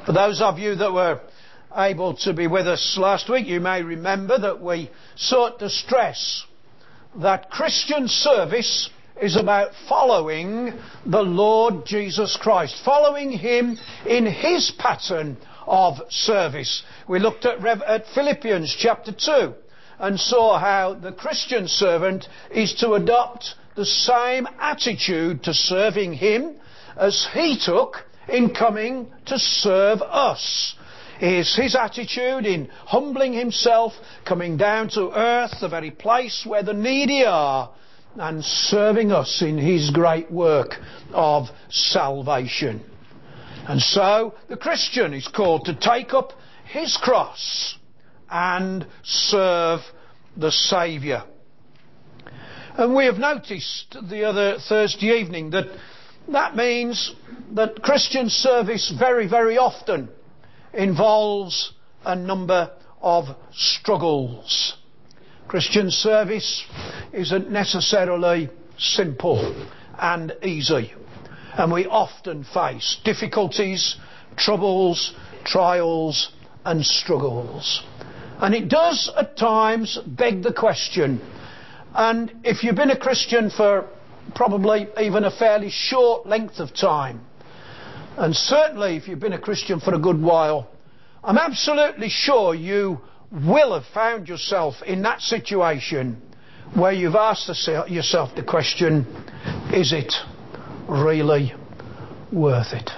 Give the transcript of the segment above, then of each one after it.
For those of you that were able to be with us last week, you may remember that we sought to stress that Christian service is about following the Lord Jesus Christ, following Him in His pattern of service. We looked at Philippians chapter 2 and saw how the Christian servant is to adopt the same attitude to serving Him as He took in coming to serve us. Is His attitude in humbling Himself, coming down to earth, the very place where the needy are, and serving us in His great work of salvation. And so the Christian is called to take up his cross and serve the Saviour. And we have noticed the other Thursday evening that means that Christian service very, very often involves a number of struggles. Christian service isn't necessarily simple and easy, and we often face difficulties, troubles, trials and struggles. And it does at times beg the question, and if you've been a Christian for probably even a fairly short length of time, and certainly if you've been a Christian for a good while, I'm absolutely sure you will have found yourself in that situation where you've asked yourself the question, is it really worth it?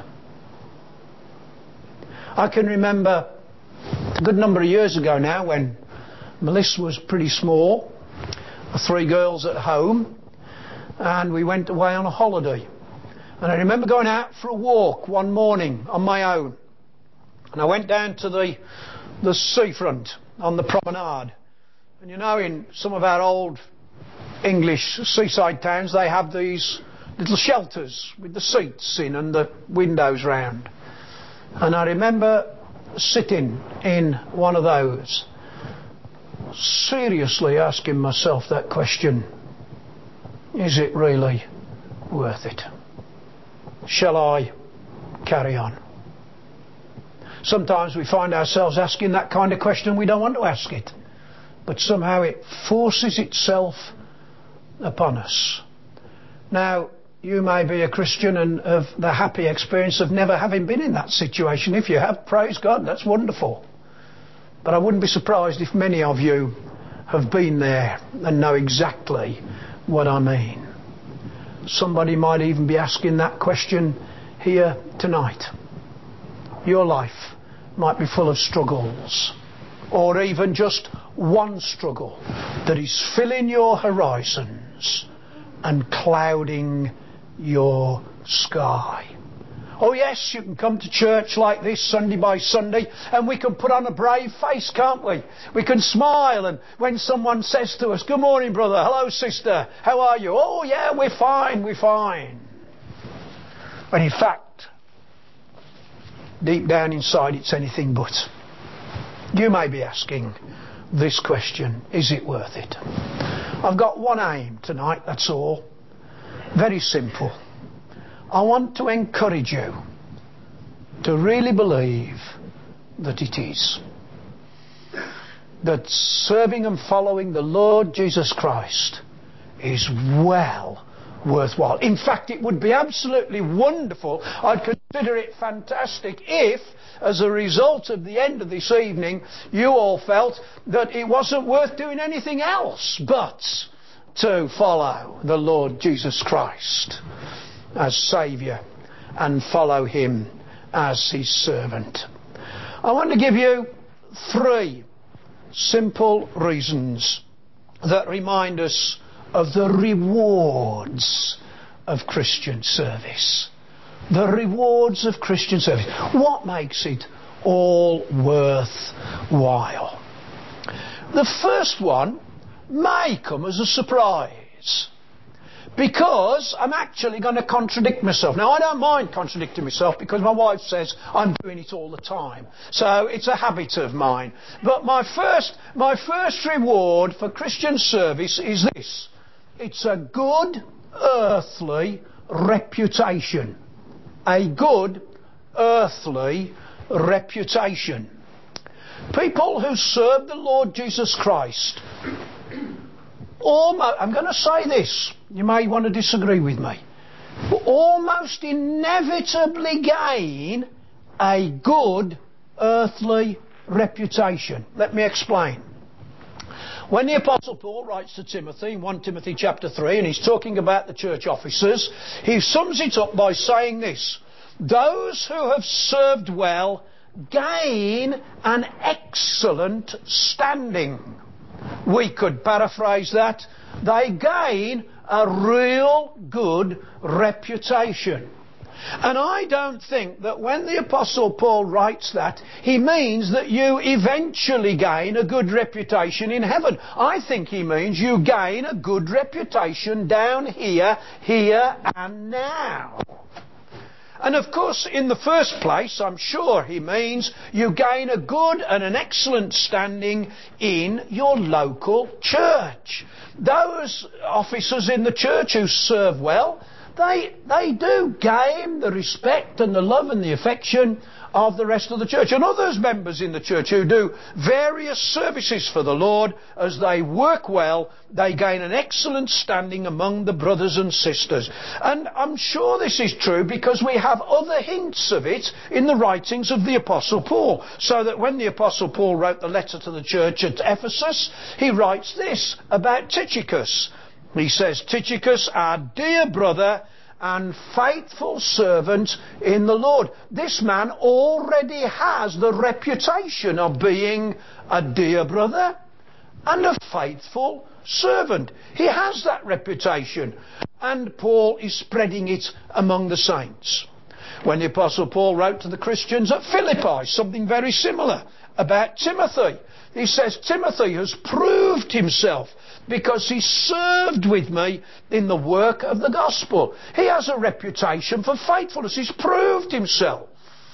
I can remember a good number of years ago now when Melissa was pretty small, 3 girls at home, and we went away on a holiday. And I remember going out for a walk one morning on my own, and I went down to the seafront on the promenade. And you know, in some of our old English seaside towns, they have these little shelters with the seats in and the windows round. And I remember sitting in one of those, seriously asking myself that question, is it really worth it? Shall I carry on? Sometimes we find ourselves asking that kind of question. We don't want to ask it, but somehow it forces itself upon us. Now, you may be a Christian and have the happy experience of never having been in that situation. If you have, praise God, that's wonderful. But I wouldn't be surprised if many of you have been there and know exactly what I mean. Somebody might even be asking that question here tonight. Your life might be full of struggles, or even just one struggle that is filling your horizons and clouding your sky. Oh yes, you can come to church like this Sunday by Sunday and we can put on a brave face, can't we? We can smile, and when someone says to us, good morning brother, hello sister, how are you? Oh yeah, we're fine. When in fact, deep down inside it's anything but. You may be asking this question, is it worth it? I've got one aim tonight, that's all. Very simple. I want to encourage you to really believe that it is. That serving and following the Lord Jesus Christ is well worthwhile. In fact, it would be absolutely wonderful. I'd consider it fantastic if, as a result of the end of this evening, you all felt that it wasn't worth doing anything else but to follow the Lord Jesus Christ as Saviour and follow Him as His servant. I want to give you 3 simple reasons that remind us of the rewards of Christian service. The rewards of Christian service. What makes it all worthwhile? The first one may come as a surprise, because I'm actually going to contradict myself. Now, I don't mind contradicting myself because my wife says I'm doing it all the time. So it's a habit of mine. But my first reward for Christian service is this. It's a good earthly reputation. A good earthly reputation. People who serve the Lord Jesus Christ, I'm going to say this, you may want to disagree with me, but almost inevitably gain a good earthly reputation. Let me explain. When the Apostle Paul writes to Timothy in 1 Timothy chapter 3, and he's talking about the church officers, he sums it up by saying this: those who have served well gain an excellent standing. We could paraphrase that: they gain a real good reputation. And I don't think that when the Apostle Paul writes that, he means that you eventually gain a good reputation in heaven. I think he means you gain a good reputation down here and now. And of course, in the first place, I'm sure he means you gain a good and an excellent standing in your local church. Those officers in the church who serve well, they do gain the respect and the love and the affection of the rest of the church. And others members in the church who do various services for the Lord, as they work well, they gain an excellent standing among the brothers and sisters. And I'm sure this is true because we have other hints of it in the writings of the Apostle Paul. So that when the Apostle Paul wrote the letter to the church at Ephesus, he writes this about Tychicus. He says, Tychicus, our dear brother and faithful servant in the Lord. This man already has the reputation of being a dear brother and a faithful servant. He has that reputation, and Paul is spreading it among the saints. When the Apostle Paul wrote to the Christians at Philippi, something very similar about Timothy. He says, Timothy has proved himself because he served with me in the work of the gospel. He has a reputation for faithfulness. He's proved himself.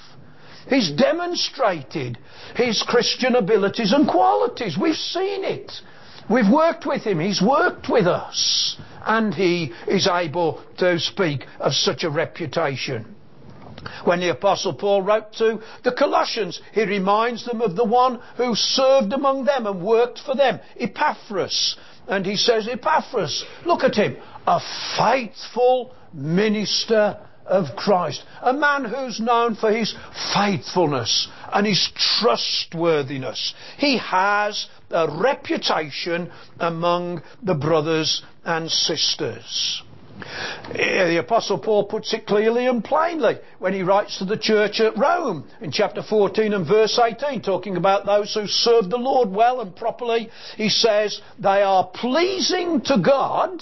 He's demonstrated his Christian abilities and qualities. We've seen it. We've worked with him. He's worked with us. And he is able to speak of such a reputation. When the Apostle Paul wrote to the Colossians, he reminds them of the one who served among them and worked for them, Epaphras. And he says, Epaphras, look at him, a faithful minister of Christ, a man who's known for his faithfulness and his trustworthiness. He has a reputation among the brothers and sisters. The Apostle Paul puts it clearly and plainly when he writes to the church at Rome in chapter 14 and verse 18, talking about those who serve the Lord well and properly. He says they are pleasing to God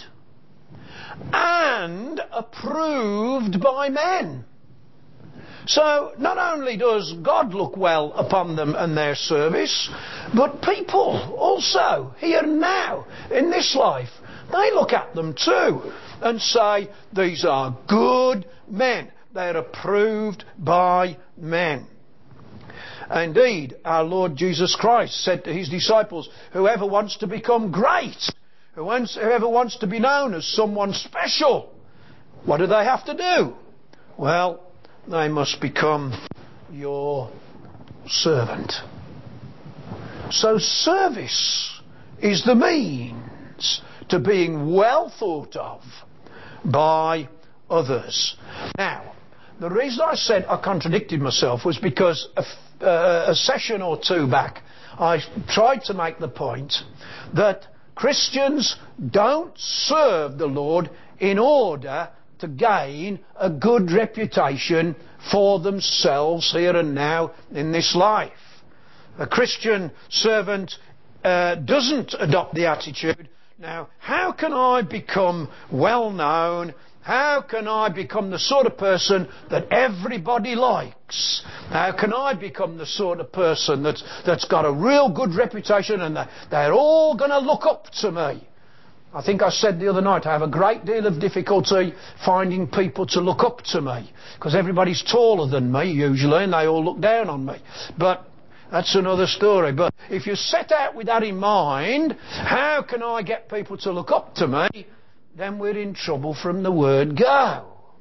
and approved by men. So not only does God look well upon them and their service, but people also, here and now, in this life, they look at them too and say, these are good men. They're approved by men. Indeed, our Lord Jesus Christ said to his disciples, whoever wants to become great, whoever wants to be known as someone special, what do they have to do? Well, they must become your servant. So service is the means to being well thought of by others. Now, the reason I said I contradicted myself was because a session or two back I tried to make the point that Christians don't serve the Lord in order to gain a good reputation for themselves here and now in this life. A Christian servant doesn't adopt the attitude, now, how can I become well known? How can I become the sort of person that everybody likes? How can I become the sort of person that's got a real good reputation and they're all going to look up to me? I think I said the other night I have a great deal of difficulty finding people to look up to me because everybody's taller than me usually and they all look down on me. But that's another story. But if you set out with that in mind, how can I get people to look up to me? Then we're in trouble from the word go.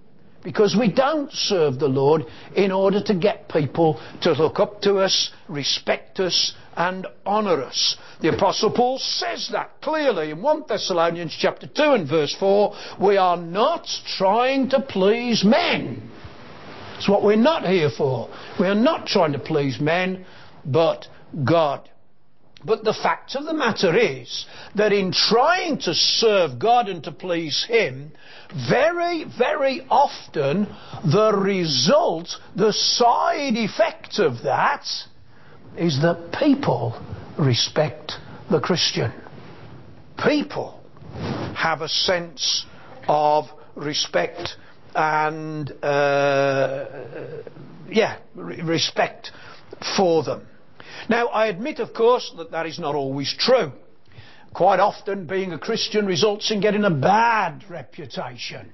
because we don't serve the Lord in order to get people to look up to us, respect us and honour us. The Apostle Paul says that clearly in 1 Thessalonians chapter 2 and verse 4. We are not trying to please men. It's what we're not here for. We are not trying to please men, but God. But the fact of the matter is that in trying to serve God and to please Him, very, very often the result, the side effect of that is that people respect the Christian. People have a sense of respect and respect for them. Now, I admit, of course, that that is not always true. Quite often, being a Christian results in getting a bad reputation.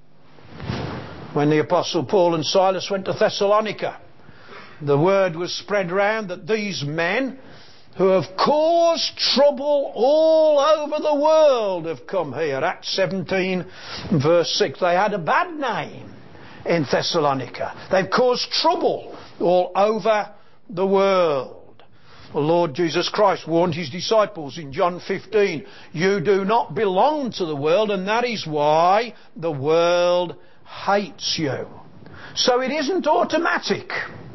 When the Apostle Paul and Silas went to Thessalonica, the word was spread around that these men, who have caused trouble all over the world, have come here. Acts 17 verse 6. They had a bad name in Thessalonica. They've caused trouble all over the world. The Lord Jesus Christ warned His disciples in John 15, you do not belong to the world, and that is why the world hates you. So it isn't automatic.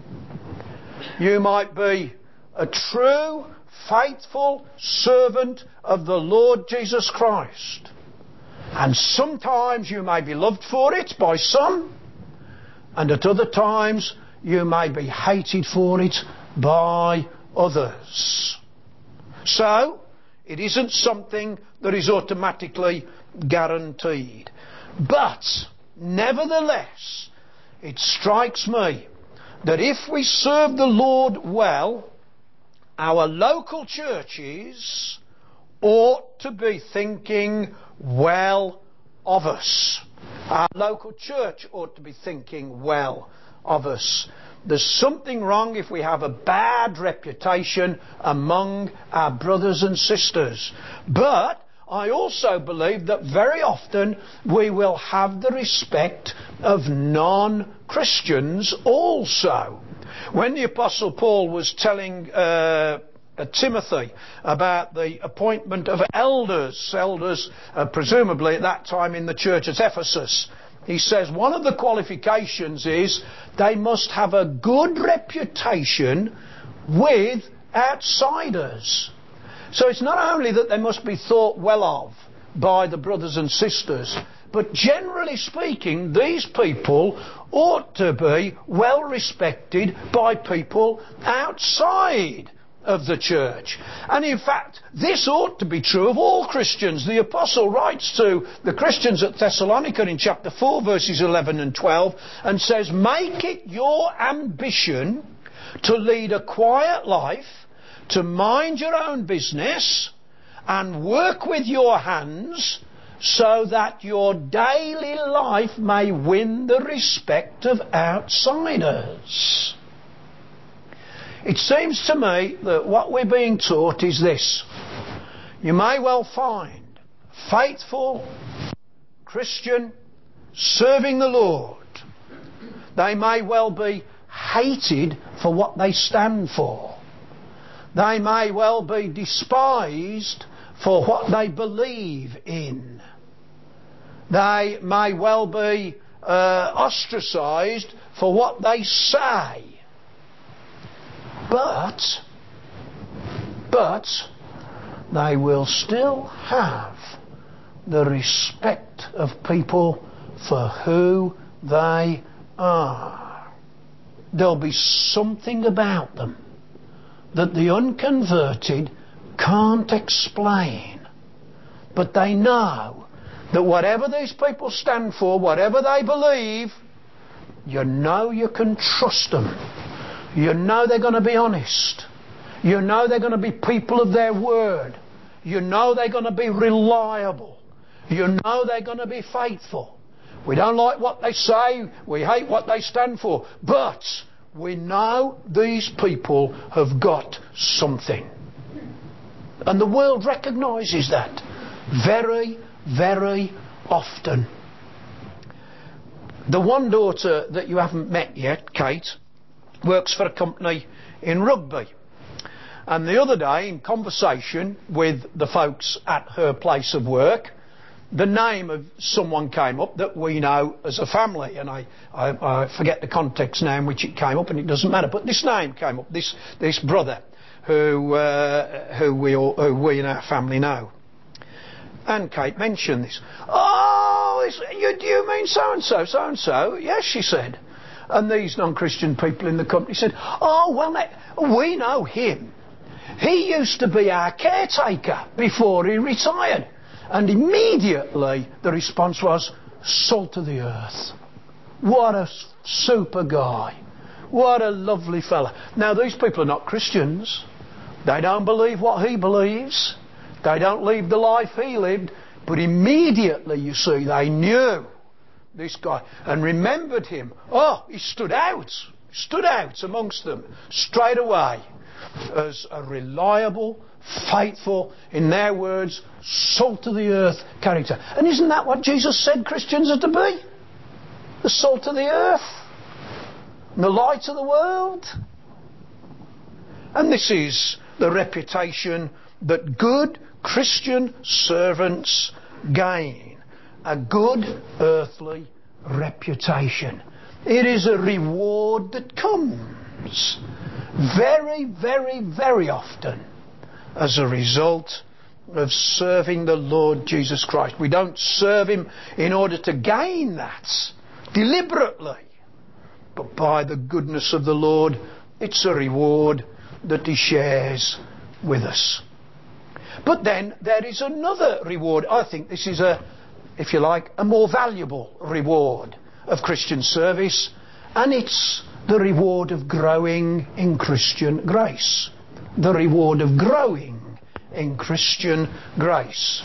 You might be a true, faithful servant of the Lord Jesus Christ. And sometimes you may be loved for it by some, and at other times you may be hated for it by others. So, it isn't something that is automatically guaranteed. But, nevertheless, it strikes me that if we serve the Lord well, our local churches ought to be thinking well of us. Our local church ought to be thinking well of us. There's something wrong if we have a bad reputation among our brothers and sisters. But I also believe that very often we will have the respect of non-Christians also. When the Apostle Paul was telling Timothy about the appointment of elders, presumably at that time in the church at Ephesus, he says one of the qualifications is they must have a good reputation with outsiders. So it's not only that they must be thought well of by the brothers and sisters, but generally speaking, these people ought to be well respected by people outside of the church. And in fact, this ought to be true of all Christians. The Apostle writes to the Christians at Thessalonica in chapter 4 verses 11 and 12 and says, make it your ambition to lead a quiet life, to mind your own business and work with your hands, so that your daily life may win the respect of outsiders. It seems to me that what we're being taught is this. You may well find faithful Christian serving the Lord. They may well be hated for what they stand for. They may well be despised for what they believe in. They may well be ostracised for what they say. But they will still have the respect of people for who they are. There'll be something about them that the unconverted can't explain. But they know that whatever these people stand for, whatever they believe, you know you can trust them. You know they're going to be honest. You know they're going to be people of their word. You know they're going to be reliable. You know they're going to be faithful. We don't like what they say. We hate what they stand for. But we know these people have got something. And the world recognises that very, very often. The one daughter that you haven't met yet, Kate, works for a company in Rugby. And the other day, in conversation with the folks at her place of work, the name of someone came up that we know as a family, and I forget the context now in which it came up, and it doesn't matter. But this name came up, this brother who we in our family know. And Kate mentioned this. Oh, do you mean so and so, so and so? Yes, she said. And these non-Christian people in the company said, oh, well, we know him. He used to be our caretaker before he retired. And immediately the response was, salt of the earth. What a super guy. What a lovely fella. Now, these people are not Christians. They don't believe what he believes. They don't live the life he lived. But immediately, you see, they knew this guy and remembered him. Oh, he stood out amongst them straight away as a reliable, faithful, in their words, salt of the earth character. And isn't that what Jesus said Christians are to be? The salt of the earth, and the light of the world. And this is the reputation that good Christian servants gain. A good earthly reputation. It is a reward that comes very, very, very often as a result of serving the Lord Jesus Christ. We don't serve him in order to gain that deliberately, but by the goodness of the Lord, it's a reward that he shares with us. But then there is another reward. I think this is if you like, a more valuable reward of Christian service, and it's the reward of growing in Christian grace. The reward of growing in Christian grace.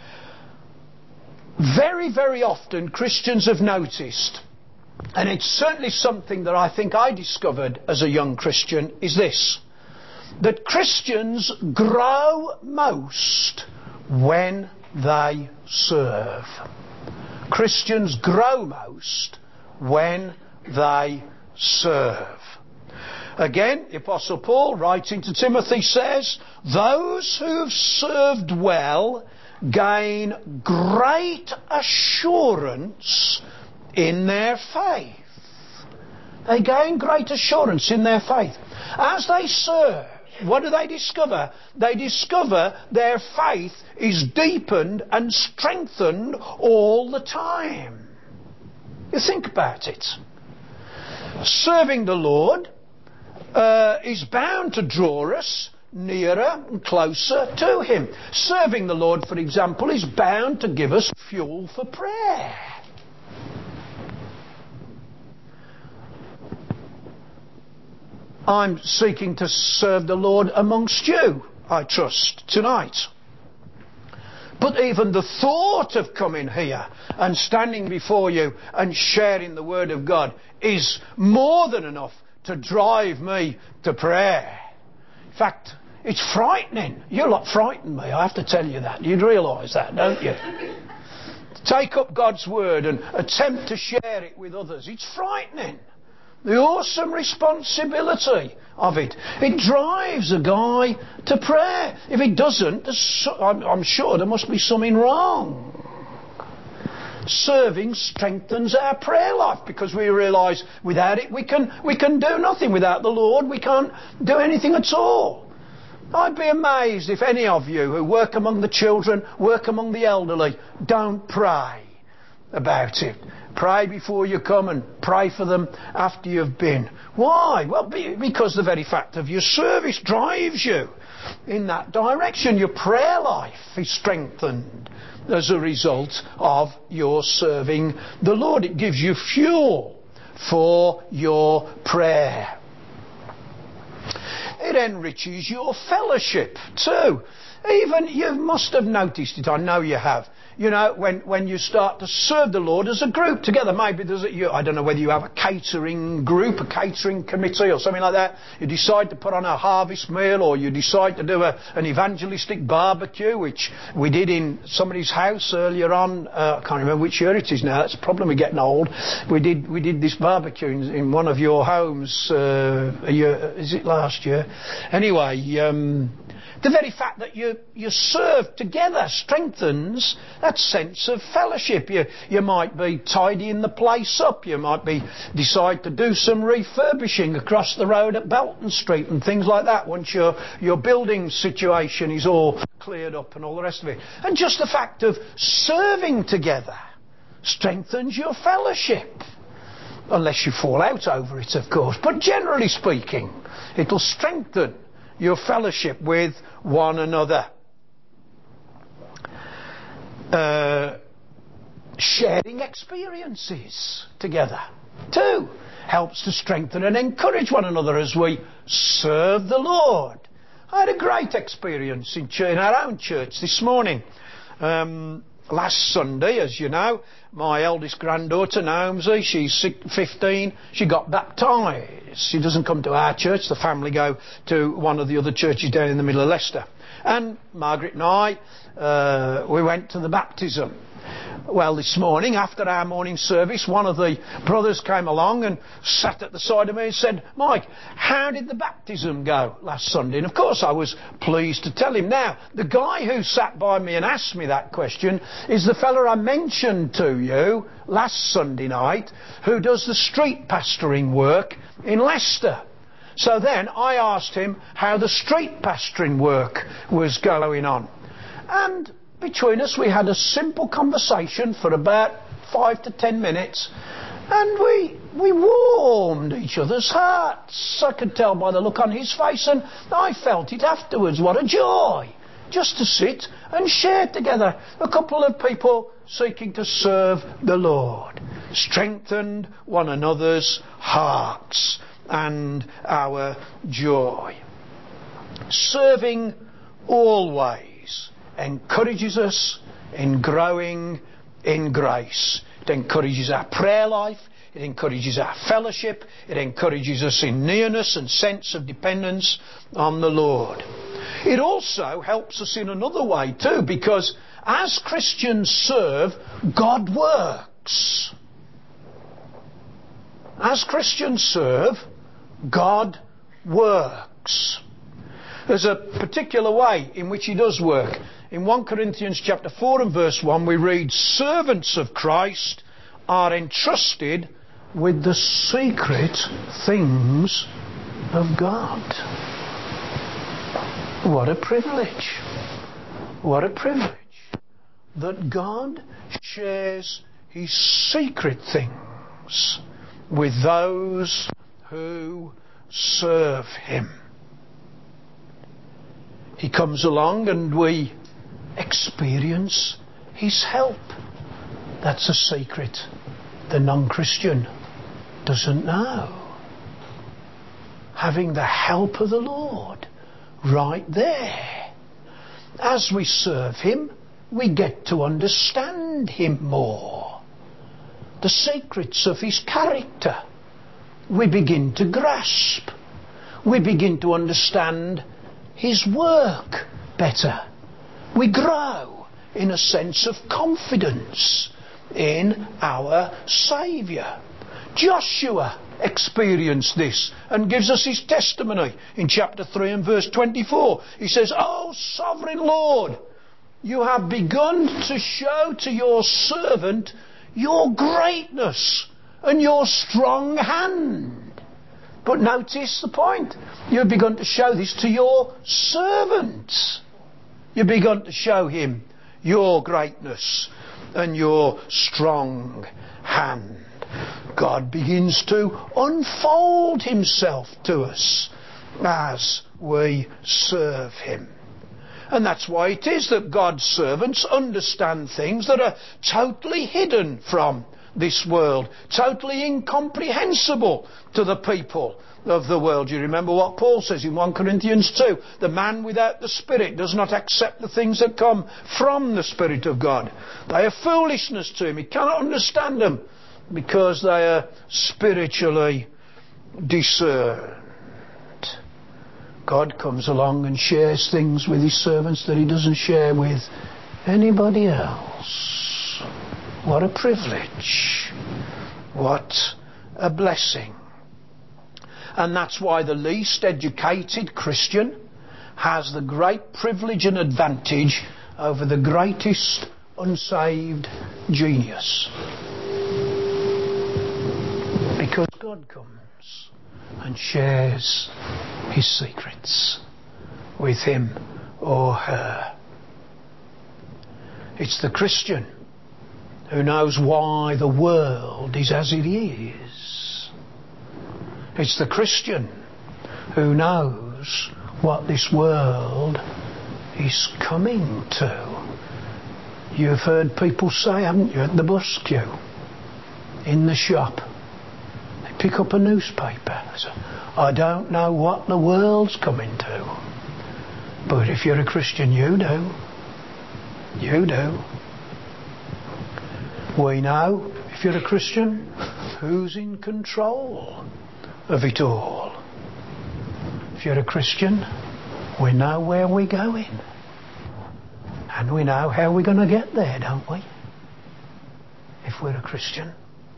Very, very often Christians have noticed, and it's certainly something that I think I discovered as a young Christian, is this: that Christians grow most when they serve. Christians grow most when they serve. Again, the Apostle Paul, writing to Timothy, says, those who've served well gain great assurance in their faith. They gain great assurance in their faith. As they serve, what do they discover? They discover their faith is deepened and strengthened all the time. You think about it. Serving the Lord is bound to draw us nearer and closer to him. Serving the Lord, for example, is bound to give us fuel for prayer. I'm seeking to serve the Lord amongst you, I trust, tonight. But even the thought of coming here and standing before you and sharing the Word of God is more than enough to drive me to prayer. In fact, it's frightening. You lot frighten me, I have to tell you that. You'd realise that, don't you? Take up God's Word and attempt to share it with others. It's frightening. The awesome responsibility of it. It drives a guy to prayer. If it doesn't, I'm sure there must be something wrong. Serving strengthens our prayer life because we realise without it we can do nothing. Without the Lord we can't do anything at all. I'd be amazed if any of you who work among the children, work among the elderly, don't pray about it. Pray before you come and pray for them after you've been. Why? Well, because the very fact of your service drives you in that direction. Your prayer life is strengthened as a result of your serving the Lord. It gives you fuel for your prayer. It enriches your fellowship too. Even you must have noticed it, I know you have. you know, when you start to serve the Lord as a group together. Maybe I don't know whether you have a catering group, a catering committee or something like that. You decide to put on a harvest meal, or you decide to do an evangelistic barbecue, which we did in somebody's house earlier on. I can't remember which year it is now. That's a problem with getting old. We did this barbecue in one of your homes a year, is it last year? Anyway, the very fact that you serve together strengthens that sense of fellowship. You might be tidying the place up. You might decide to do some refurbishing across the road at Belton Street and things like that once your building situation is all cleared up and all the rest of it. And just the fact of serving together strengthens your fellowship. Unless you fall out over it, of course. But generally speaking, it'll strengthen your fellowship with one another. Sharing experiences together too helps to strengthen and encourage one another as we serve the Lord. I had a great experience in our own church this morning. Last Sunday, as you know, my eldest granddaughter, Naomi, she's 15, she got baptised. She doesn't come to our church, the family go to one of the other churches down in the middle of Leicester. And Margaret and I, we went to the baptism. Well, this morning, after our morning service, one of the brothers came along and sat at the side of me and said, "Mike, how did the baptism go last Sunday?" And of course I was pleased to tell him. Now, the guy who sat by me and asked me that question is the fella I mentioned to you last Sunday night, who does the street pastoring work in Leicester. So then I asked him how the street pastoring work was going on. And between us we had a simple conversation for about 5 to 10 minutes, and we warmed each other's hearts. I could tell by the look on his face, and I felt it afterwards. What a joy just to sit and share together. A couple of people seeking to serve the Lord strengthened one another's hearts and our joy. Serving always encourages us in growing in grace. It encourages our prayer life. It encourages our fellowship. It encourages us in nearness and sense of dependence on the Lord. It also helps us in another way too, because as Christians serve, God works. As Christians serve, God works. There's a particular way in which he does work. In 1 Corinthians chapter 4 and verse 1 we read, "Servants of Christ are entrusted with the secret things of God." What a privilege. What a privilege that God shares his secret things with those who serve him. He comes along and we experience his help. That's a secret the non-Christian doesn't know. Having the help of the Lord right there. As we serve him, we get to understand him more. The secrets of his character we begin to grasp. We begin to understand his work better. We grow in a sense of confidence in our Saviour. Joshua experienced this and gives us his testimony in chapter 3 and verse 24. He says, "O sovereign Lord, you have begun to show to your servant your greatness and your strong hand." But notice the point. You've begun to show this to your servants. You've begun to show him your greatness and your strong hand. God begins to unfold himself to us as we serve him. And that's why it is that God's servants understand things that are totally hidden from this world. Totally incomprehensible to the people of the world. You remember what Paul says in 1 Corinthians 2. The man without the Spirit does not accept the things that come from the Spirit of God. They are foolishness to him. He cannot understand them because they are spiritually discerned. God comes along and shares things with his servants that he doesn't share with anybody else. What a privilege. What a blessing. And that's why the least educated Christian has the great privilege and advantage over the greatest unsaved genius. Because God comes and shares his secrets with him or her. It's the Christian who knows why the world is as it is. It's the Christian who knows what this world is coming to. You've heard people say, haven't you, at the bus queue, in the shop, they pick up a newspaper. They say, I don't know what the world's coming to. But if you're a Christian, you do. You do. We know, if you're a Christian, who's in control of it all. If you're a Christian, we know where we're going. And we know how we're going to get there, don't we? If we're a Christian.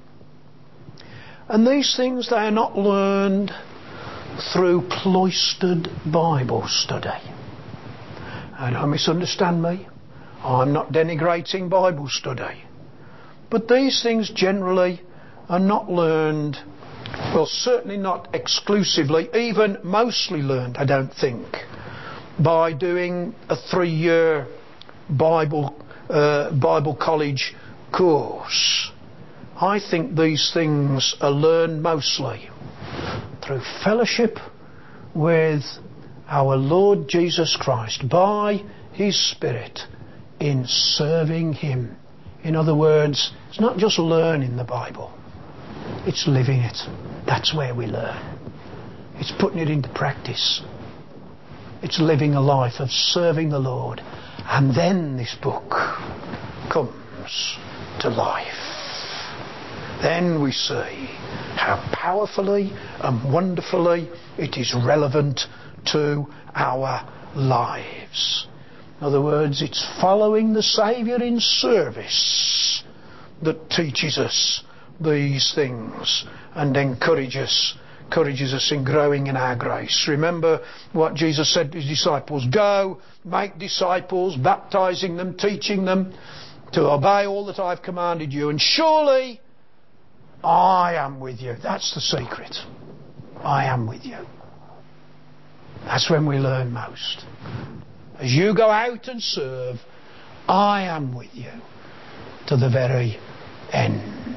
And these things, they are not learned through cloistered Bible study. And don't misunderstand me. I'm not denigrating Bible study. But these things generally are not learned, well, certainly not exclusively, even mostly learned, I don't think, by doing a 3-year Bible college course. I think these things are learned mostly through fellowship with our Lord Jesus Christ by his Spirit in serving him. In other words, it's not just learning the Bible, it's living it. That's where we learn. It's putting it into practice. It's living a life of serving the Lord. And then this book comes to life. Then we see how powerfully and wonderfully it is relevant to our lives. In other words, it's following the Saviour in service that teaches us these things and encourages us in growing in our grace. Remember what Jesus said to his disciples: go, make disciples, baptizing them, teaching them to obey all that I've commanded you, and surely I am with you. That's the secret. I am with you. That's when we learn most. As you go out and serve, I am with you to the very end.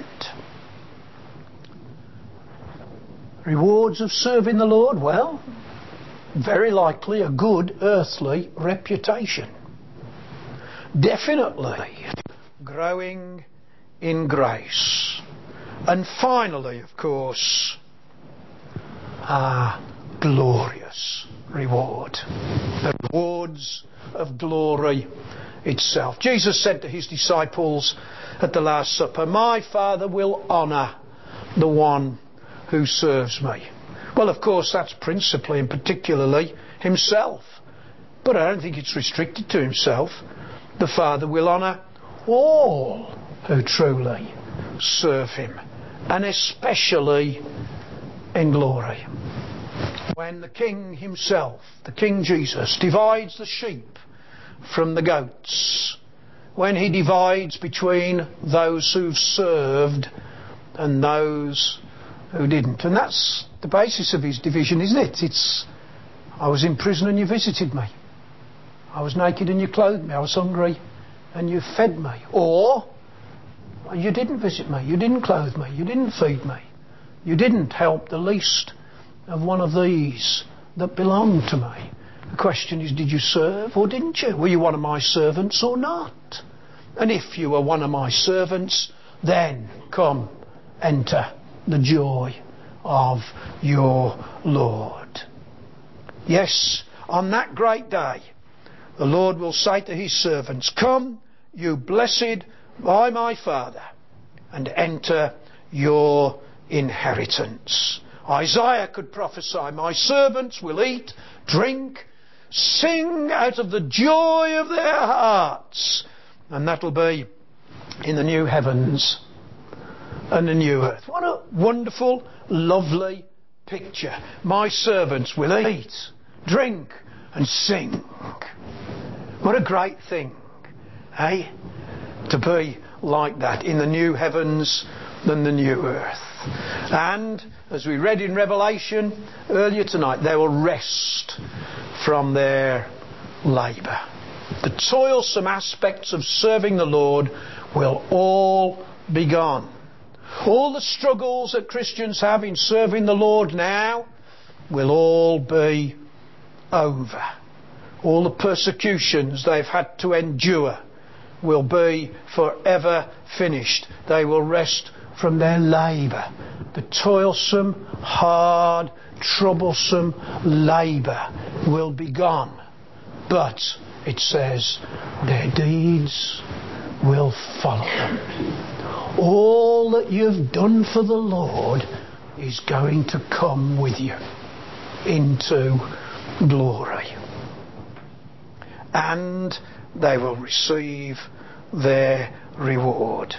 Rewards of serving the Lord? Well, very likely a good earthly reputation. Definitely growing in grace. And finally, of course, a glorious reward. The rewards of glory itself. Jesus said to his disciples at the Last Supper, my Father will honour the one who serves me. Well, of course, that's principally and particularly himself. But I don't think it's restricted to himself. The Father will honour all who truly serve him, and especially in glory. When the King himself, the King Jesus, divides the sheep from the goats, when he divides between those who've served and those who didn't. And that's the basis of his division, isn't it? It's, I was in prison and you visited me. I was naked and you clothed me. I was hungry and you fed me. Or you didn't visit me, you didn't clothe me, you didn't feed me, you didn't help the least of one of these that belonged to me. The question is, did you serve or didn't you? Were you one of my servants or not? And if you were one of my servants, then come, enter the joy of your Lord. Yes, on that great day, the Lord will say to his servants, come, you blessed by my Father, and enter your inheritance. Isaiah could prophesy, my servants will eat, drink, sing out of the joy of their hearts. And that'll be in the new heavens and the new earth. What a wonderful, lovely picture. My servants will eat, drink and sing. What a great thing, eh? To be like that in the new heavens and the new earth. And as we read in Revelation earlier tonight, they will rest from their labour. The toilsome aspects of serving the Lord will all be gone. All the struggles that Christians have in serving the Lord now will all be over. All the persecutions they've had to endure will be forever finished. They will rest from their labour. The toilsome, hard, troublesome labour will be gone. But, it says, their deeds will follow them. All that you've done for the Lord is going to come with you into glory. And they will receive their reward.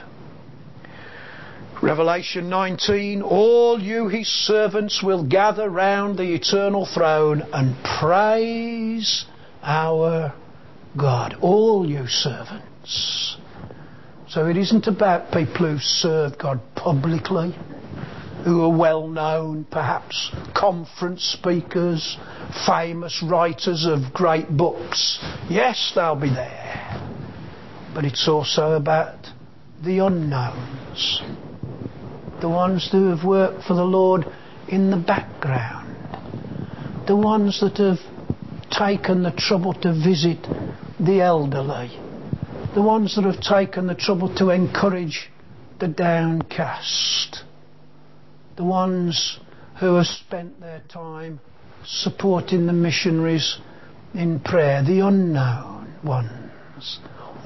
Revelation 19, all you his servants will gather round the eternal throne and praise our God. All you servants. So it isn't about people who serve God publicly, who are well known, perhaps conference speakers, famous writers of great books. Yes, they'll be there. But it's also about the unknowns. The ones who have worked for the Lord in the background. The ones that have taken the trouble to visit the elderly. The ones that have taken the trouble to encourage the downcast. The ones who have spent their time supporting the missionaries in prayer. The unknown ones.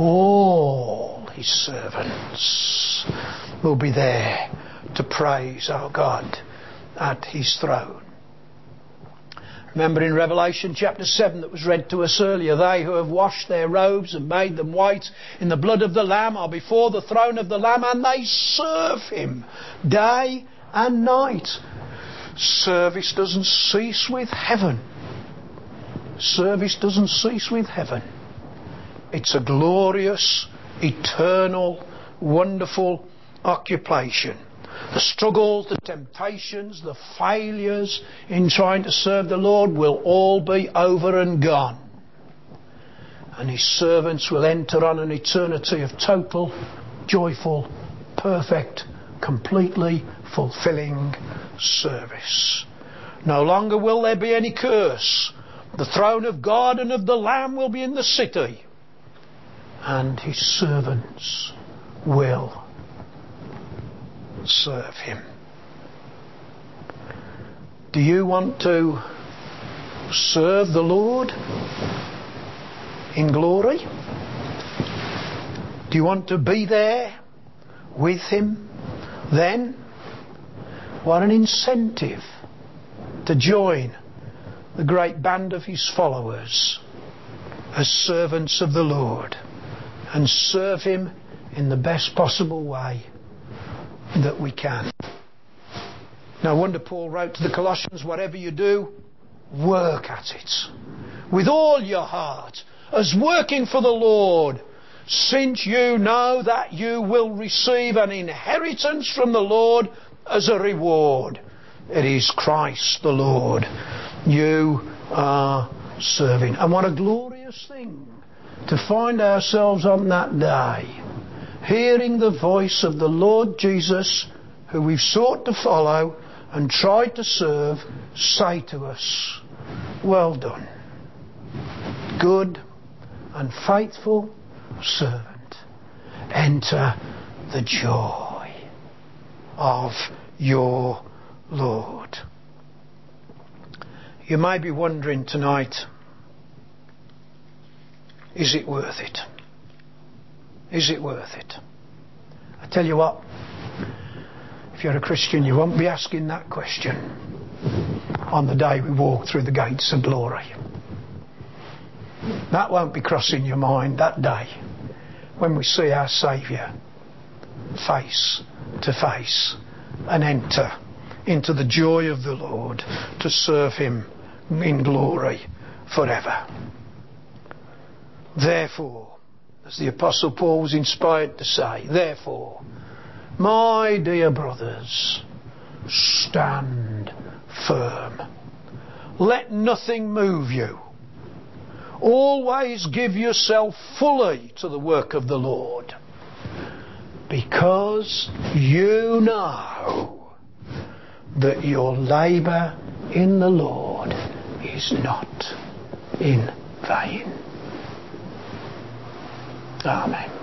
All his servants will be there to praise our God at his throne. Remember in Revelation chapter 7 that was read to us earlier, they who have washed their robes and made them white in the blood of the Lamb are before the throne of the Lamb, and they serve him day and night. Service doesn't cease with heaven. Service doesn't cease with heaven. It's a glorious, eternal, wonderful occupation. The struggles, the temptations, the failures in trying to serve the Lord will all be over and gone. And his servants will enter on an eternity of total, joyful, perfect, completely fulfilling service. No longer will there be any curse. The throne of God and of the Lamb will be in the city. And his servants will serve him. Do you want to serve the Lord in glory? Do you want to be there with him then? What an incentive to join the great band of his followers as servants of the Lord and serve him in the best possible way that we can. No wonder Paul wrote to the Colossians, whatever you do, work at it with all your heart as working for the Lord, since you know that you will receive an inheritance from the Lord as a reward. It is Christ the Lord you are serving. And what a glorious thing to find ourselves on that day hearing the voice of the Lord Jesus, who we've sought to follow and tried to serve, say to us, well done, good and faithful servant. Enter the joy of your Lord. You may be wondering tonight, is it worth it? Is it worth it? I tell you what, if you're a Christian, you won't be asking that question on the day we walk through the gates of glory. That won't be crossing your mind that day when we see our Saviour face to face and enter into the joy of the Lord to serve Him in glory forever. Therefore, as the Apostle Paul was inspired to say, therefore, my dear brothers, stand firm. Let nothing move you. Always give yourself fully to the work of the Lord, because you know that your labour in the Lord is not in vain. Amen.